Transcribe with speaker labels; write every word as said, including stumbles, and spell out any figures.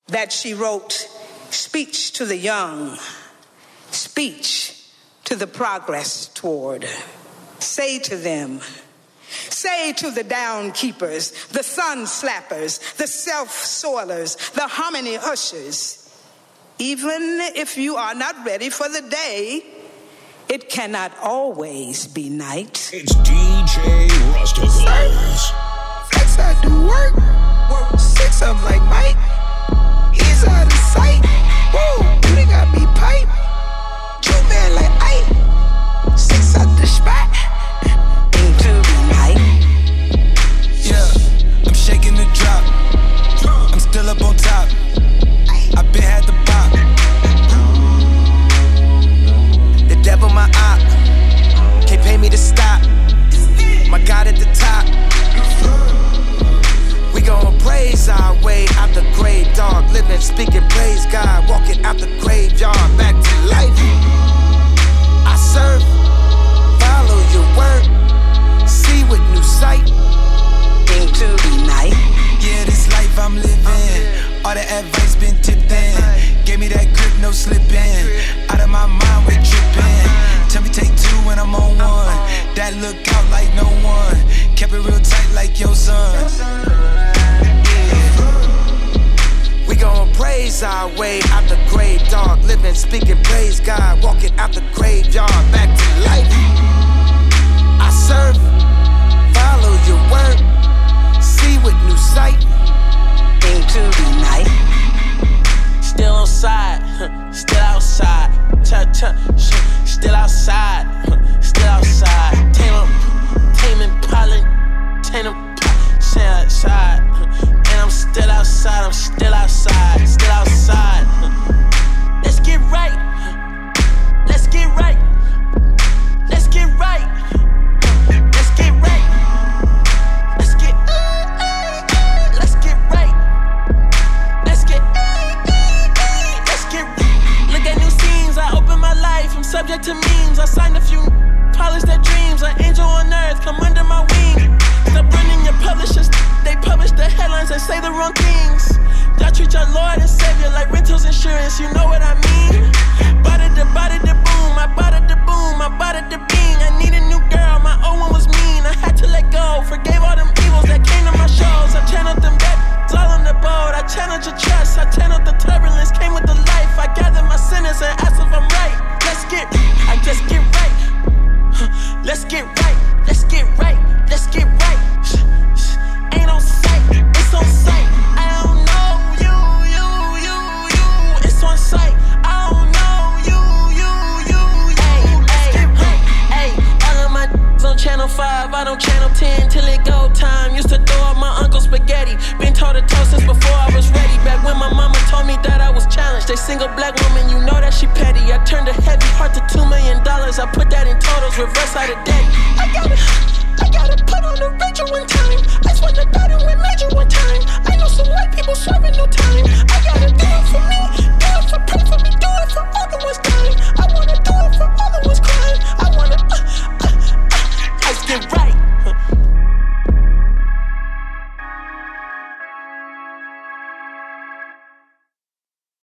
Speaker 1: that she wrote, speech to the young, speech to the progress toward. Say to them, say to the down keepers, the sun slappers, the self-soilers, the hominy ushers, even if you are not ready for the day, it cannot always be night.
Speaker 2: It's D J Rusticles.
Speaker 3: Flex, I do work. Work six up like Mike. He's out of sight. Whoa, they got me pipe. Two man like Ike. Six out the spot.
Speaker 1: Into the night.
Speaker 3: Yeah, I'm shaking the drop. I'm still up on top. I been had the bop. The devil my op. Can't pay me to stop. My God at the top. We gon' praise our way out the grave, dog. Living, speaking, praise God. Walking out the graveyard, back to life. I serve, follow your word, see with new sight.
Speaker 1: Into the night.
Speaker 3: Yeah, this life I'm living, all the advice been tipped in. Gave me that grip, no slipping. Out of my mind, we're tripping. Tell me take two when I'm on one. That look out like no one. Kept it real tight like your son. Yeah. We gon' praise our way out the grave, dog. Living, speaking, praise God. Walking out the graveyard, back to life. I serve, follow your word, see with new sight.
Speaker 1: Into the night.
Speaker 4: Still on side, still outside. Still outside, still outside. Tame 'em, taming pollen, tame 'em, stay outside. And I'm still outside, I'm still outside, still outside. Let's get right, let's get right, let's get right, let's get right, let's get, let's get right, let's get, let's get. Look at new scenes, I open my life, I'm subject to memes. I signed a few, polish their dreams. An angel on earth, come under my wing. Stop running your publishers, they publish the headlines and say the wrong things. Y'all treat your Lord and Savior like rentals insurance, you know what I mean? Bought it, bought it, boom, I bought it, boom, I bought it, bing. I need a new girl, my old one was mean. I had to let go, forgave all them evils that came to my shows. I channeled them back, all on the boat. I channeled your trust, I channeled the turbulence, came with the life. I gathered my sinners and asked if I'm right. Let's get, I just get right. Let's get right, let's get right, let's get right. Ain't on sight, it's on sight. I don't know you, you, you, you. It's on sight. I don't know you, you, you, you. Let's get right. Hey, all of my d***s on channel five, I don't channel ten till it go time. Used to throw up my uncle's spaghetti. Been toe to toe since before I was ready. Back when my mama told me that I was challenged. A single black woman, you know that she petty. I turned a heavy heart to two million dollars. I put that in totals, reverse out of debt. I got it.